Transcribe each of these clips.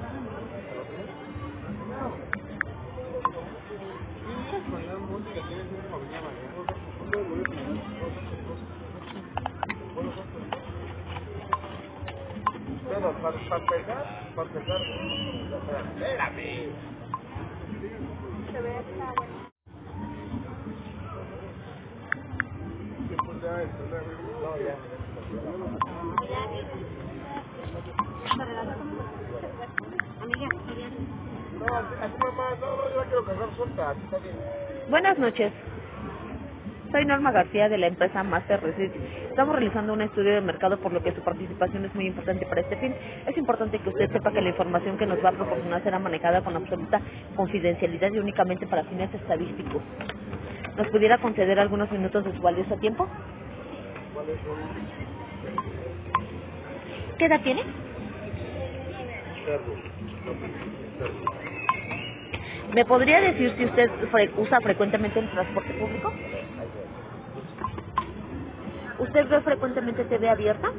Bueno, para empezar, espérame. Se ve esta, bueno. No, ya. Amiga, no, así mamá, no, yo la quiero casar suelta, así está bien. Buenas noches. Soy Norma García de la empresa Master Research. Estamos realizando un estudio de mercado por lo que su participación es muy importante para este fin. Es importante que usted sepa que la información que nos va a proporcionar será manejada con absoluta confidencialidad y únicamente para fines estadísticos. ¿Nos pudiera conceder algunos minutos de su valioso tiempo? ¿Qué edad tiene? ¿Me podría decir si usted usa frecuentemente el transporte público? ¿Usted ve frecuentemente TV abierta?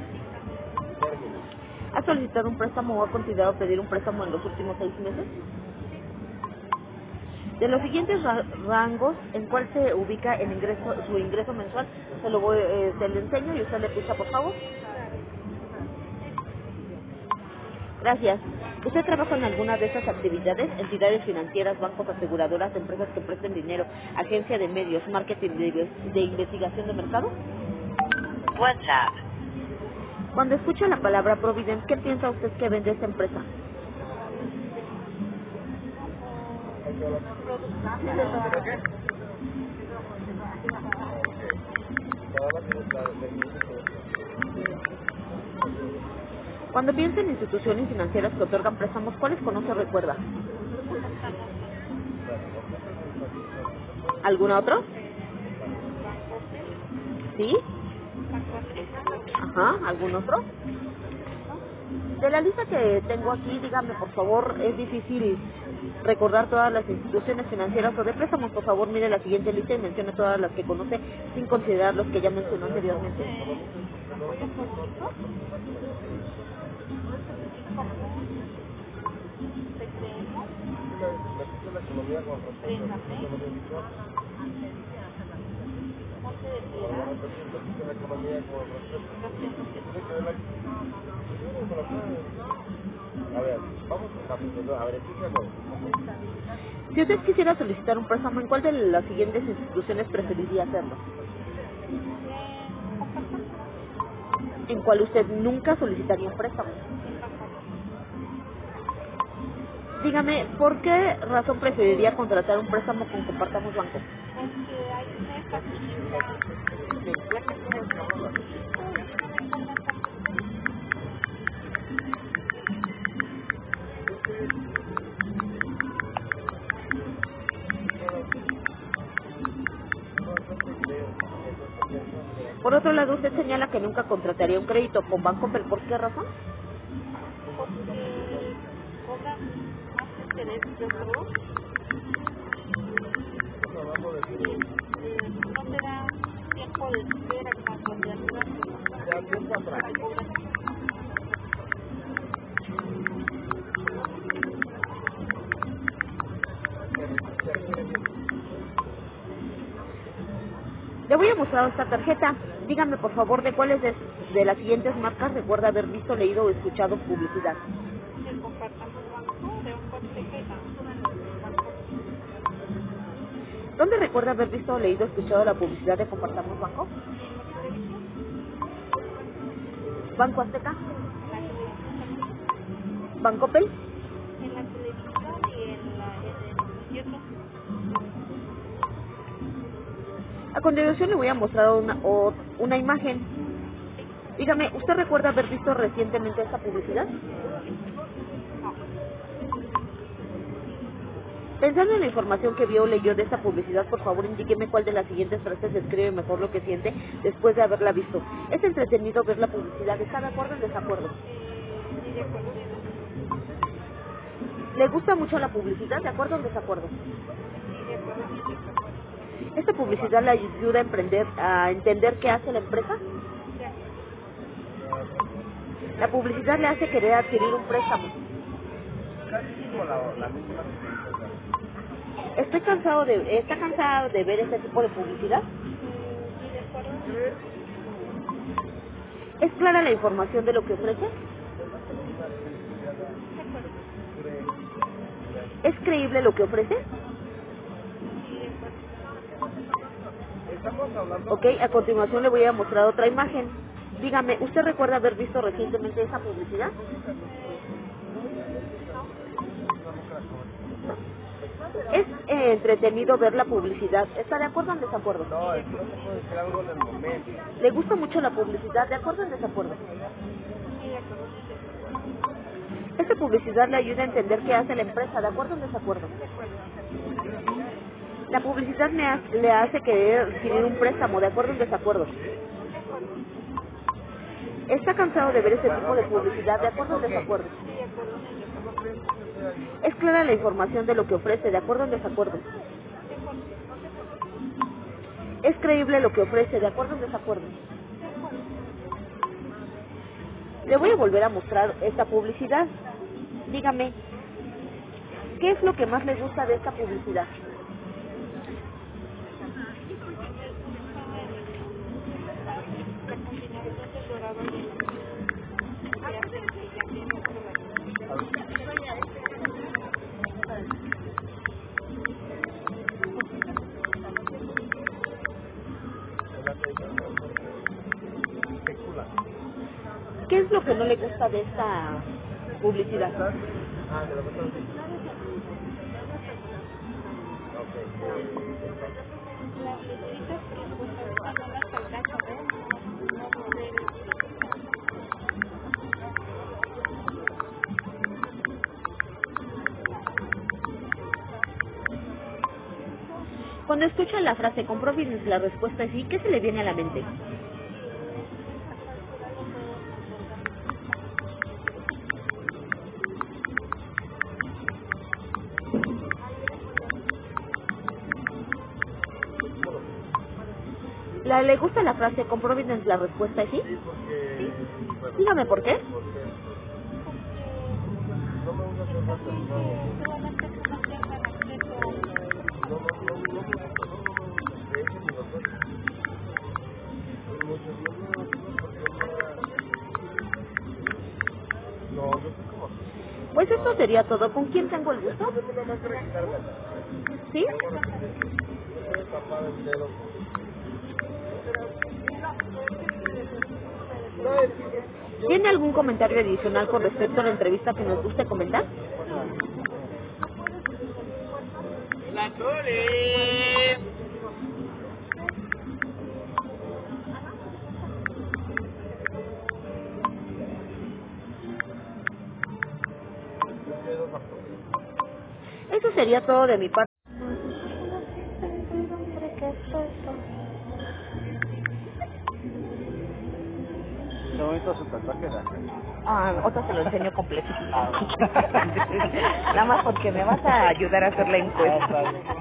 ¿Ha solicitado un préstamo o ha considerado pedir un préstamo en los últimos 6 meses? De los siguientes rangos, ¿en cuál se ubica el su ingreso mensual? Se lo enseño y usted le pisa, por favor. Gracias. ¿Usted trabaja en alguna de esas actividades? Entidades financieras, bancos, aseguradoras, empresas que presten dinero, agencia de medios, marketing de investigación de mercado. WhatsApp. Cuando escucha la palabra Provident, ¿qué piensa usted que vende esta empresa? Cuando piensa en instituciones financieras que otorgan préstamos, ¿cuáles conoce o recuerda? ¿Alguna otro? ¿Sí? Ajá, ¿algún otro? De la lista que tengo aquí, dígame por favor, es difícil recordar todas las instituciones financieras o de préstamos. Por favor, mire la siguiente lista y mencione todas las que conoce sin considerar los que ya mencionó anteriormente. A ver, vamos a ver, explícame. Si usted quisiera solicitar un préstamo, ¿en cuál de las siguientes instituciones preferiría hacerlo? ¿En cuál usted nunca solicitaría un préstamo? Dígame, ¿por qué razón preferiría contratar un préstamo con Compartamos Banco? Porque hay una facilidad. Por otro lado, usted señala que nunca contrataría un crédito con Banco, ¿pero por qué razón? Porque cobran más interés, yo creo. No te da tiempo de espera cuando te ayudan. Ya tiempo atrás. Le voy a mostrar esta tarjeta. Dígame, por favor, de cuáles de las siguientes marcas recuerda haber visto, leído o escuchado publicidad. El Compartamos Banco de un consejo. ¿Dónde recuerda haber visto, leído o escuchado la publicidad de Compartamos Banco? ¿Banco Azteca? ¿Bancopel? En la televisión y en el A continuación le voy a mostrar una imagen. Dígame, ¿usted recuerda haber visto recientemente esta publicidad? Pensando en la información que vio o leyó de esta publicidad, por favor indíqueme cuál de las siguientes frases describe mejor lo que siente después de haberla visto. ¿Es entretenido ver la publicidad? ¿Está de acuerdo o en desacuerdo? ¿Le gusta mucho la publicidad? ¿De acuerdo o en desacuerdo? ¿Esta publicidad le ayuda a entender qué hace la empresa? La publicidad le hace querer adquirir un préstamo. casi como la misma que ¿Está cansado de ver este tipo de publicidad? ¿Es clara la información de lo que ofrece? ¿Es creíble lo que ofrece? estamos hablando. Ok, a continuación le voy a mostrar otra imagen. Dígame, ¿usted recuerda haber visto recientemente esa publicidad? ¿Es entretenido ver la publicidad? ¿Está de acuerdo o en desacuerdo? No, es que no te puedo decir algo en el momento. ¿Le gusta mucho la publicidad? ¿De acuerdo o en desacuerdo? Esta publicidad le ayuda a entender qué hace la empresa. ¿De acuerdo o en desacuerdo? La publicidad le hace querer adquirir un préstamo. ¿De acuerdo o en desacuerdo? ¿Está cansado de ver ese tipo de publicidad? ¿De acuerdo o en desacuerdo? ¿Es clara la información de lo que ofrece? ¿De acuerdo o en desacuerdo? ¿Es creíble lo que ofrece? ¿De acuerdo o en desacuerdo? Le voy a volver a mostrar esta publicidad. Dígame, ¿qué es lo que más le gusta de esta publicidad? ¿Qué es lo que no le gusta de esta publicidad? Ah, de lo que estás diciendo. Cuando escucha la frase con Providence la respuesta es sí, ¿qué se le viene a la mente? ¿Le gusta la frase con Providence la respuesta es sí? Sí, porque... ¿Sí? Bueno, Dígame por qué. porque no me gusta hacer ratas, no. De hecho, mi doctor. Muchos, no, yo soy como así. Pues esto sería todo. ¿Con quién tengo el gusto? Yo nada más quiero quitarme. ¿Sí? Yo soy papá del dedo. ¿Tiene algún comentario adicional con respecto a la entrevista que nos guste comentar? ¡La Tole! Eso sería todo de mi parte. Qué bonito su tatuaje de acá. Ah, otra se lo enseño completito. Nada más porque me vas a ayudar a hacer la encuesta.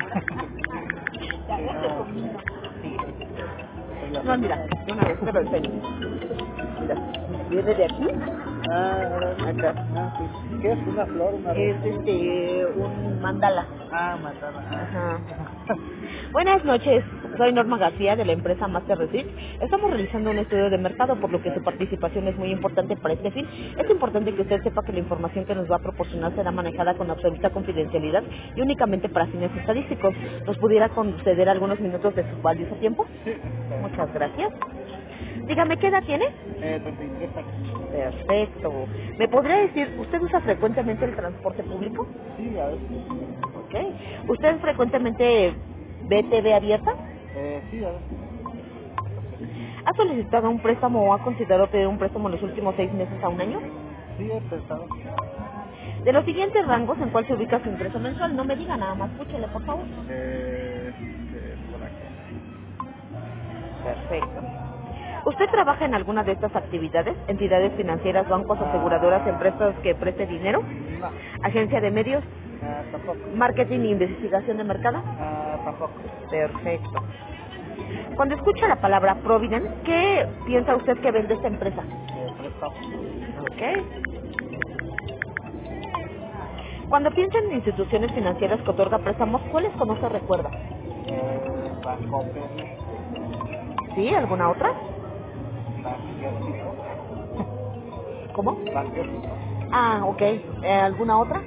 No, mira, una vez te lo enseño. Mira, viene de aquí. Acá. ¿Qué es? ¿Una flor? ¿Una Es un mandala. mandala. Ajá. Buenas noches, soy Norma García de la empresa Master Receipt. Estamos realizando un estudio de mercado, por lo que su participación es muy importante para este fin. Es importante que usted sepa que la información que nos va a proporcionar será manejada con absoluta confidencialidad y únicamente para fines estadísticos. ¿Nos pudiera conceder algunos minutos de su valioso tiempo? Muchas gracias. Dígame, ¿qué edad tiene? 33 años. Perfecto. ¿Me podría decir, usted usa frecuentemente el transporte público? Sí, a ver. Ok. ¿Usted frecuentemente ve TV abierta? Sí, a ver. ¿Ha solicitado un préstamo o ha considerado pedir un préstamo en los últimos 6 meses a un año? Sí, he pensado. De los siguientes rangos, ¿en cuál se ubica su ingreso mensual? No me diga nada más, escúchele, por favor. Por acá. Perfecto. ¿Usted trabaja en alguna de estas actividades? ¿Entidades financieras, bancos, aseguradoras, empresas que preste dinero? No, ¿Agencia de medios? tampoco. ¿Marketing e investigación de mercado? Tampoco. Perfecto. Cuando escucha la palabra Providence, ¿qué piensa usted que vende esta empresa? Préstamo. Ok. Cuando piensa en instituciones financieras que otorga préstamos, ¿cuáles conoce o recuerda? Bancoppel, ¿Sí? ¿Alguna otra? Banquercito, ¿Cómo? Banquercito, Ah, ok. ¿Alguna otra?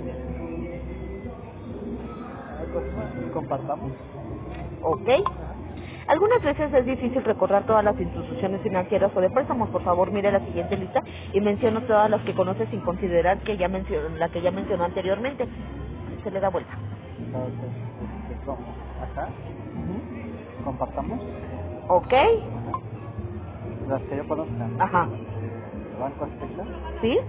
¿cómo se llama? Compartamos. Ok. Algunas veces es difícil recordar todas las instituciones financieras o de préstamos. Por favor, mire la siguiente lista y mencione todas las que conoce sin considerar que ya la que ya mencionó anteriormente. Se le da vuelta. Entonces, ¿cómo? Ajá, compartamos. Ok. Ajá. Las que yo conozca. Ajá. Banco Azteca. ¿Sí?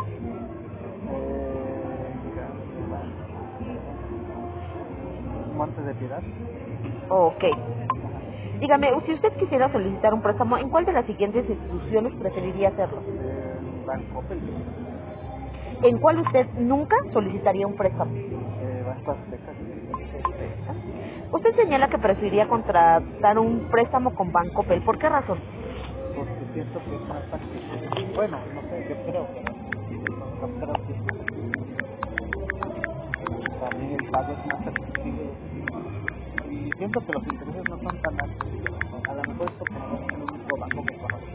Montes de Piedad. Ok. Dígame, si usted quisiera solicitar un préstamo, ¿en cuál de las siguientes instituciones preferiría hacerlo? Bancoppel. ¿En cuál usted nunca solicitaría un préstamo? Banco Azteca. Usted señala que preferiría contratar un préstamo con Bancoppel. ¿Por qué razón? Porque siento que es más accesible. Bueno, no sé, yo creo, pero no creo que es más accesible. También el pago es más accesible. Y siento que los intereses no son tan altos. A lo mejor es porque no es el único banco que conozco.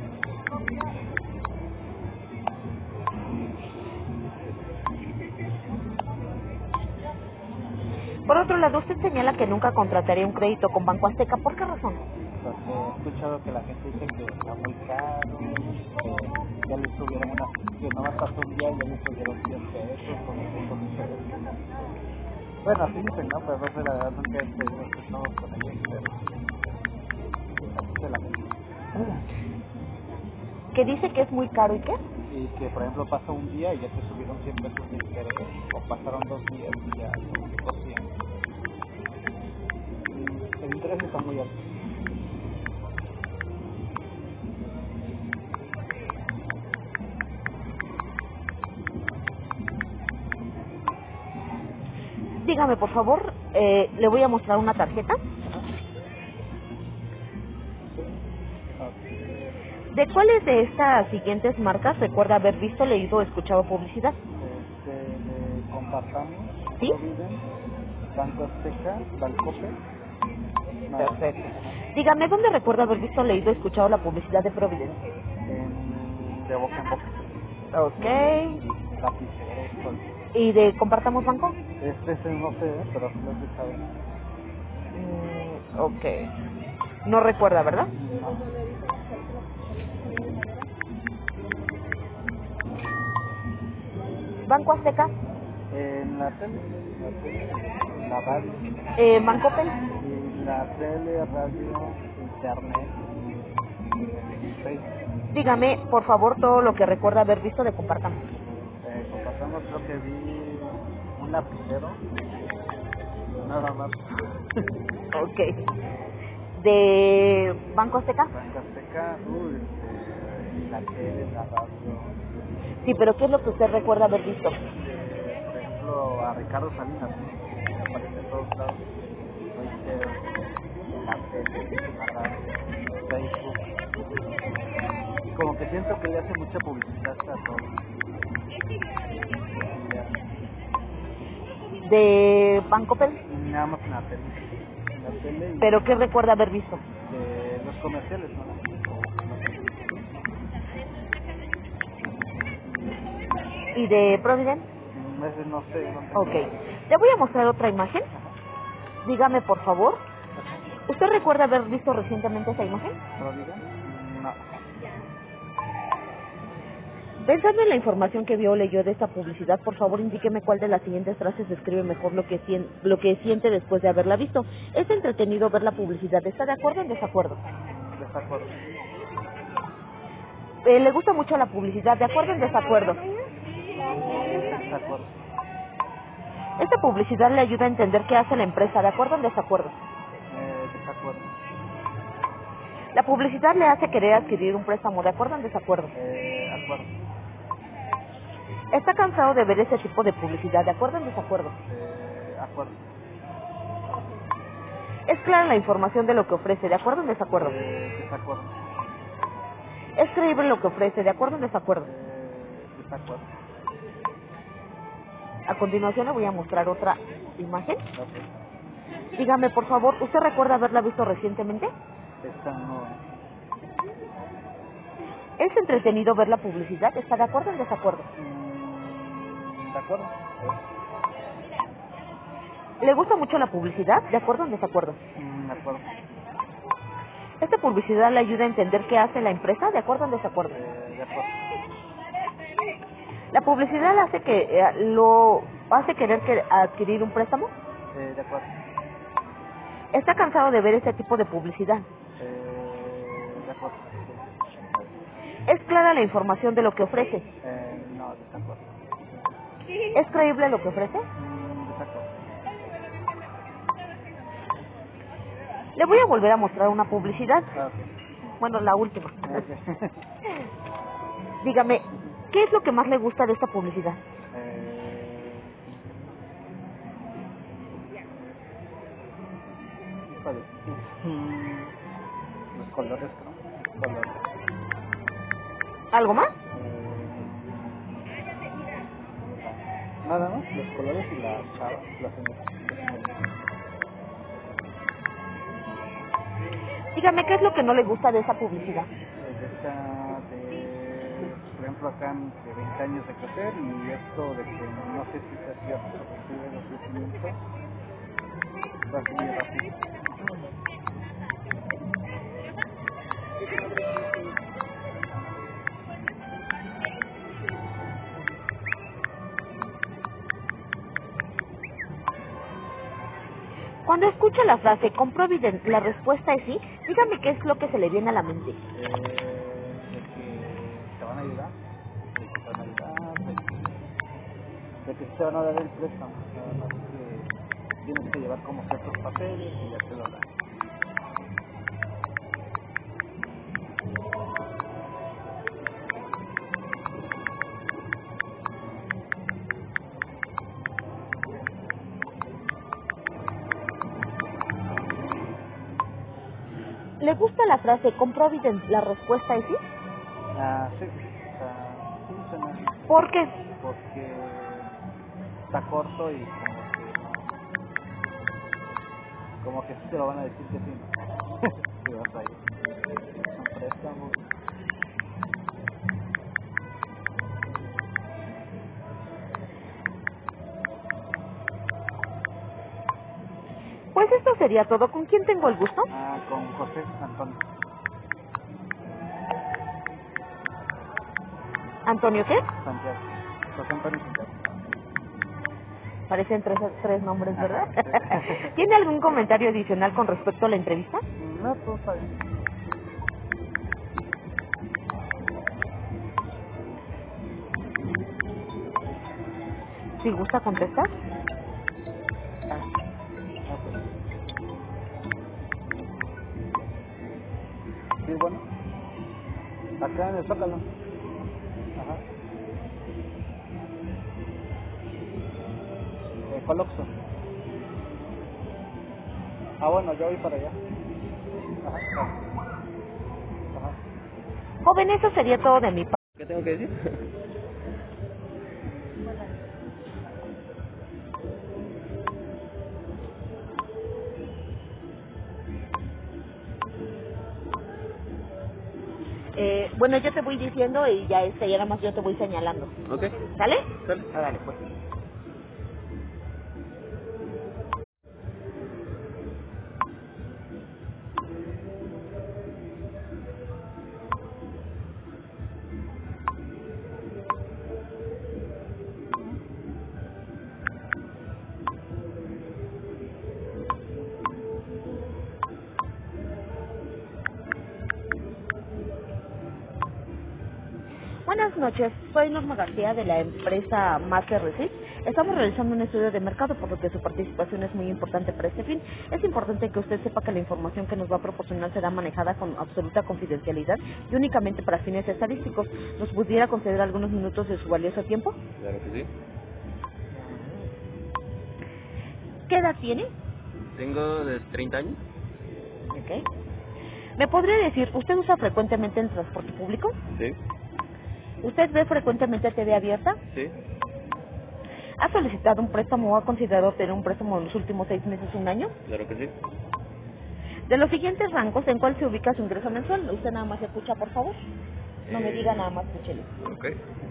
Por otro lado, usted señala que nunca contrataría un crédito con Banco Azteca. ¿Por qué razón? Porque he escuchado que la gente dice que está muy caro, que ya le subieron que nomás pasó un día y ya le subieron 100 pesos o 200 pesos. Bueno, así dicen, ¿no? Pero no sé, la verdad nunca he pedido préstamos con ellos, pero así dice la gente. Que dice que es muy caro y qué. Y que, por ejemplo, pasa un día y ya te subieron 100 pesos de interés, o pasaron 2 días y ya son 200. El interés está muy alto. Dígame, por favor, le voy a mostrar una tarjeta. Okay. ¿De cuáles de estas siguientes marcas recuerda haber visto, leído o escuchado publicidad? De Compartamos, ¿Sí? Provident, Banco Azteca, Bancoppel, nada más. Perfecto. Dígame, ¿dónde recuerda haber visto, leído o escuchado la publicidad de Providence? De boca en boca, Ok. lapiceros, todo. ¿Y de Compartamos Banco? Ese no sé, pero sí lo he escuchado. Ok. No recuerda, ¿verdad? No. Banco Azteca, En la tele, en la radio, Bancoppel. en la tele, radio, internet, en Facebook. Dígame, por favor, todo lo que recuerda haber visto de Compartamos. Compartamos, creo que vi un lapicero, nada más. Ok. ¿De Banco Azteca? Banco Azteca, en la tele, en la radio, Sí, pero ¿qué es lo que usted recuerda haber visto? por ejemplo, a Ricardo Salinas, ¿no? Que aparece en todos lados, en Twitter, en la tele, en la radio, en Facebook. Y como que siento que le hace mucha publicidad a todo. Y ya, ¿De Bancoppel? nada más en la tele ¿Pero qué recuerda haber visto? y de los comerciales, ¿no? O no sé. ¿Y de Providence? Ese no sé, no tengo Ok. idea. Le voy a mostrar otra imagen. Ajá, Dígame, por favor. ajá. ¿Usted recuerda haber visto recientemente esa imagen? Providence, no. Pensando en la información que vio o leyó de esta publicidad, por favor indíqueme cuál de las siguientes frases describe mejor lo que siente después de haberla visto. Es entretenido ver la publicidad. ¿Está de acuerdo o en desacuerdo? Desacuerdo. ¿Le gusta mucho la publicidad? ¿De acuerdo o en desacuerdo? Desacuerdo. Esta publicidad le ayuda a entender qué hace la empresa. ¿De acuerdo o en desacuerdo? Desacuerdo. La publicidad le hace querer adquirir un préstamo. ¿De acuerdo o en desacuerdo? Acuerdo. Está cansado de ver ese tipo de publicidad. ¿De acuerdo o en desacuerdo? Acuerdo. Es clara la información de lo que ofrece. ¿De acuerdo o en desacuerdo? Desacuerdo. Es creíble lo que ofrece. ¿De acuerdo o en desacuerdo? Desacuerdo. continuación le voy a mostrar otra imagen. Ok. Dígame, por favor, ¿usted recuerda haberla visto recientemente? Esta no. ¿Es entretenido ver la publicidad? ¿Está de acuerdo o en desacuerdo? ¿De acuerdo? ¿Le gusta mucho la publicidad? ¿De acuerdo o en desacuerdo? De acuerdo. ¿Esta publicidad le ayuda a entender qué hace la empresa? ¿De acuerdo o en desacuerdo? De acuerdo. ¿La publicidad hace que lo hace querer adquirir un préstamo? De acuerdo. ¿Está cansado de ver este tipo de publicidad? De acuerdo. ¿Es clara la información de lo que ofrece? No, desacuerdo. ¿Es creíble lo que ofrece? Desacuerdo. Le voy a volver a mostrar una publicidad. Ok. Bueno, la última. Ok. Dígame, ¿qué es lo que más le gusta de esta publicidad? Híjole. Los colores, creo. Colores. ¿Algo más? Nada más, los colores y la chava, la señora. Dígame, ¿qué es lo que no le gusta de esa publicidad? De esta, por ejemplo, acá de 20 años de crecer y esto de que no sé si sea cierto, recibe los crecimientos, va a subir rápido. Cuando escucha la frase con Provident, la respuesta es sí, dígame qué es lo que se le viene a la mente. De que te van a ayudar, de que sí te van a dar el préstamo, nada más que tienes que llevar como ciertos papeles y ya te lo dan. ¿Le gusta la frase con Provident, la respuesta es sí? Sí, sí suena, ¿Por qué? porque está corto y como que sí te lo van a decir que sí, ¿no? Si vas a ir. Es un préstamo. Pues esto sería todo. ¿Con quién tengo el gusto? Con José Antonio. ¿Antonio qué? Santiago. José Antonio Santiago. Parecen tres nombres, ¿verdad? Sí. ¿Tiene algún comentario adicional con respecto a la entrevista? No, todo está bien. Si gusta contestar. Ok. Sí, bueno. Acá en el Zócalo. Ajá. Coloxo. Bueno, yo voy para allá. Ajá. Ajá. Joven, eso sería todo de mi parte. ¿Qué tengo que decir? Bueno, yo te voy diciendo y ya ya nada más yo te voy señalando. Ok, ¿Sale? sale. Dale, pues. Buenas noches, soy Norma García de la empresa Master Receipt. Estamos realizando un estudio de mercado, por lo que su participación es muy importante para este fin. Es importante que usted sepa que la información que nos va a proporcionar será manejada con absoluta confidencialidad y únicamente para fines estadísticos. ¿Nos pudiera conceder algunos minutos de su valioso tiempo? Claro que sí. ¿Qué edad tiene? Tengo de 30 años. Ok. ¿Me podría decir, usted usa frecuentemente el transporte público? Sí. ¿Usted ve frecuentemente TV abierta? Sí. ¿Ha solicitado un préstamo o ha considerado obtener un préstamo en los últimos 6 meses, un año? Claro que sí. De los siguientes rangos, ¿en cuál se ubica su ingreso mensual? Usted nada más escucha, por favor. No me diga nada más, escúchele. Ok.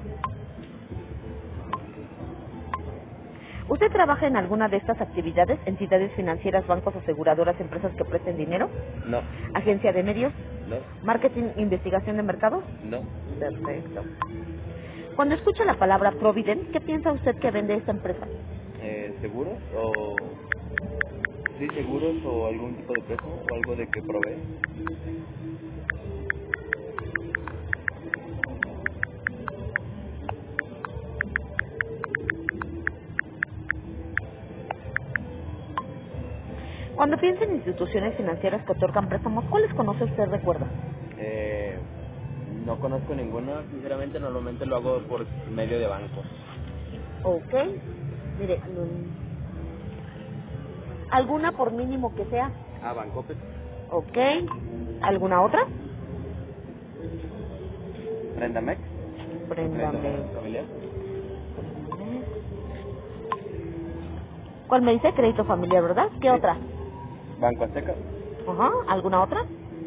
¿Usted trabaja en alguna de estas actividades? ¿Entidades financieras, bancos, aseguradoras, empresas que presten dinero? No. ¿Agencia de medios? No. ¿Marketing, investigación de mercado? No. Perfecto. Cuando escucha la palabra Provident, ¿qué piensa usted que vende esta empresa? ¿Seguros o...? Sí, seguros o algún tipo de préstamo o algo de que provee. Cuando piensa en instituciones financieras que otorgan préstamos, ¿cuáles conoce usted, recuerda? No conozco ninguna, sinceramente normalmente lo hago por medio de banco. Ok. Mire, ¿alguna por mínimo que sea? Bancoppel. Ok. ¿Alguna otra? Prendamex. Préndame. Familiar. ¿Cuál me dice? Crédito familiar, ¿verdad? ¿Qué Sí. otra? Banco Azteca. Ajá. ¿Alguna otra?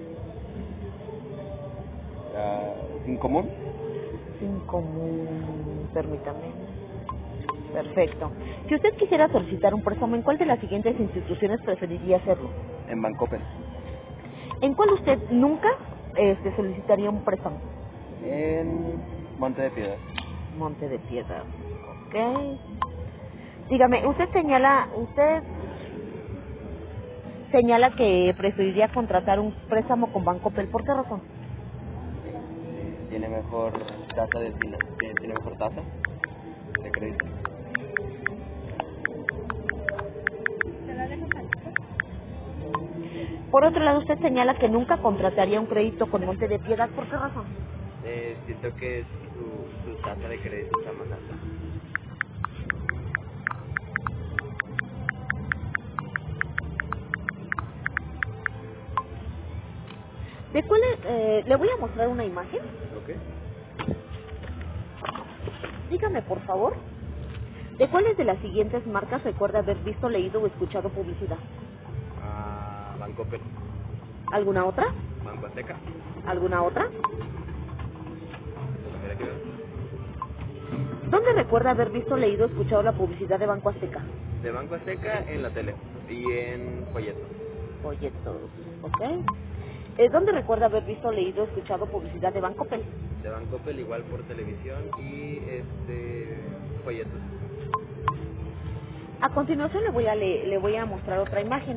Sin común. Sin común. Permítame. Perfecto. Si usted quisiera solicitar un préstamo, ¿en cuál de las siguientes instituciones preferiría hacerlo? En Bancoppel. ¿En cuál usted nunca solicitaría un préstamo? En Monte de Piedad. Monte de Piedad. Ok. Dígame, usted señala que preferiría contratar un préstamo con Bancoppel. ¿Por qué razón? Tiene mejor tasa de tiene mejor tasa de crédito. Por otro lado, usted señala que nunca contrataría un crédito con Monte de Piedad. ¿Por qué razón? Siento que su tasa de crédito está más alta. ¿De cuál le voy a mostrar una imagen? Ok. Dígame, por favor, ¿de cuáles de las siguientes marcas recuerda haber visto, leído o escuchado publicidad? Bancoppel. ¿Alguna otra? Banco Azteca. ¿Alguna otra? Mira que veo. ¿Dónde recuerda haber visto, leído o escuchado la publicidad de Banco Azteca? De Banco Azteca en la tele y en folletos. Folletos, ¿ok? ¿Dónde recuerda haber visto, leído o escuchado publicidad de Bancoppel? De Bancoppel igual por televisión y folletos. A continuación le voy a mostrar otra imagen.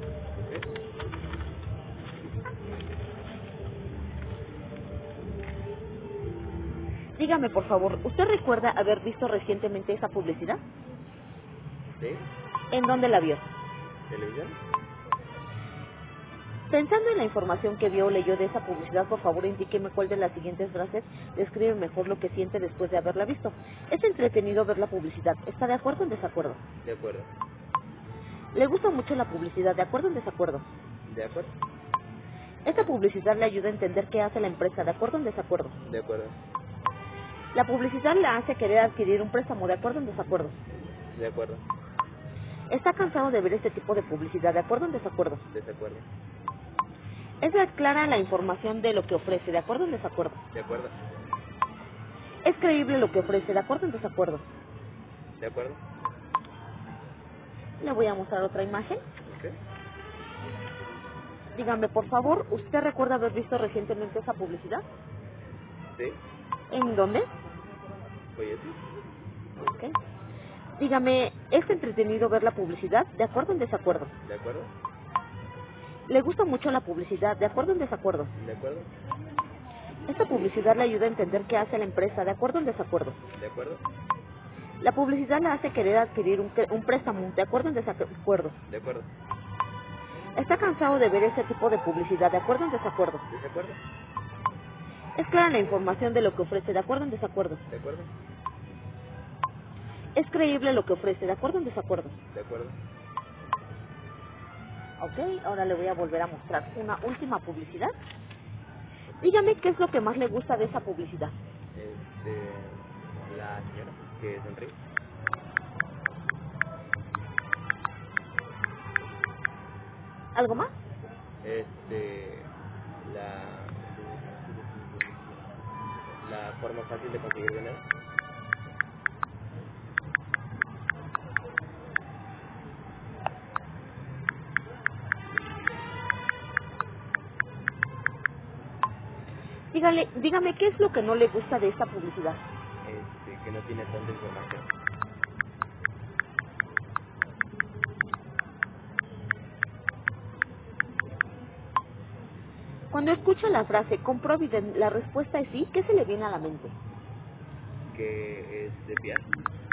Dígame, por favor, ¿usted recuerda haber visto recientemente esa publicidad? ¿Sí? ¿En dónde la vio? ¿Televisión? Pensando en la información que vio o leyó de esa publicidad, por favor indíqueme cuál de las siguientes frases describe mejor lo que siente después de haberla visto. Es entretenido ver la publicidad. ¿Está de acuerdo o en desacuerdo? De acuerdo. ¿Le gusta mucho la publicidad? ¿De acuerdo o en desacuerdo? De acuerdo. Esta publicidad le ayuda a entender qué hace la empresa. ¿De acuerdo o en desacuerdo? De acuerdo. La publicidad la hace querer adquirir un préstamo. ¿De acuerdo o en desacuerdo? De acuerdo. ¿Está cansado de ver este tipo de publicidad? ¿De acuerdo o en desacuerdo? Desacuerdo. Es clara la información de lo que ofrece. ¿De acuerdo o en desacuerdo? De acuerdo. Es creíble lo que ofrece. ¿De acuerdo o en desacuerdo? De acuerdo. Le voy a mostrar otra imagen. Ok. Dígame, por favor, ¿usted recuerda haber visto recientemente esa publicidad? Sí. ¿En dónde? Folletos. Ok. Dígame, ¿es entretenido ver la publicidad? ¿De acuerdo o en desacuerdo? De acuerdo. ¿Le gusta mucho la publicidad? ¿De acuerdo o en desacuerdo? De acuerdo. Esta publicidad le ayuda a entender qué hace la empresa. ¿De acuerdo o en desacuerdo? De acuerdo. La publicidad la hace querer adquirir un préstamo. ¿De acuerdo o en desacuerdo? De acuerdo. ¿Está cansado de ver ese tipo de publicidad? ¿De acuerdo o en desacuerdo? Desacuerdo. Es clara la información de lo que ofrece. ¿De acuerdo o en desacuerdo? De acuerdo. Es creíble lo que ofrece. ¿De acuerdo o en desacuerdo? De acuerdo. Ok, ahora le voy a volver a mostrar una última publicidad. Dígame qué es lo que más le gusta de esa publicidad. La señora que sonríe. ¿Algo más? La, la forma fácil de conseguir dinero. Dígame, ¿qué es lo que no le gusta de esta publicidad? Que no tiene tanta información. Cuando escucha la frase con Provident, la respuesta es sí, ¿qué se le viene a la mente? Que es de fiar.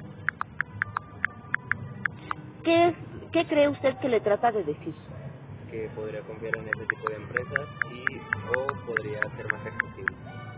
¿Qué cree usted que le trata de decir? Que podría confiar en ese tipo de empresas o podría ser más accesible.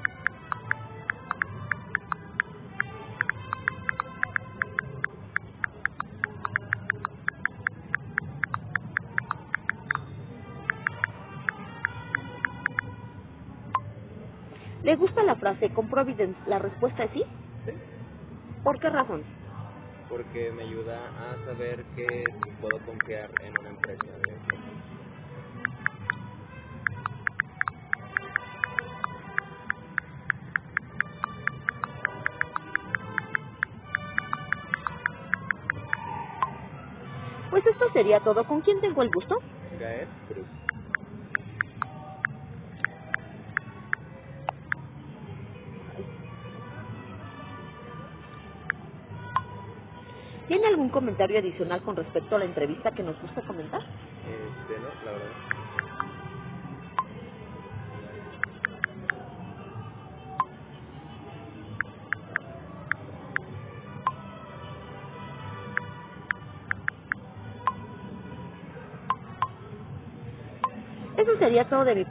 ¿Le gusta la frase con Providence? La respuesta es sí. ¿Sí? ¿Por qué razón? Porque me ayuda a saber que puedo confiar en una empresa. Pues esto sería todo. ¿Con quién tengo el gusto? Gael Cruz. ¿Tiene algún comentario adicional con respecto a la entrevista que nos gusta comentar? No, la verdad. Eso sería todo de mi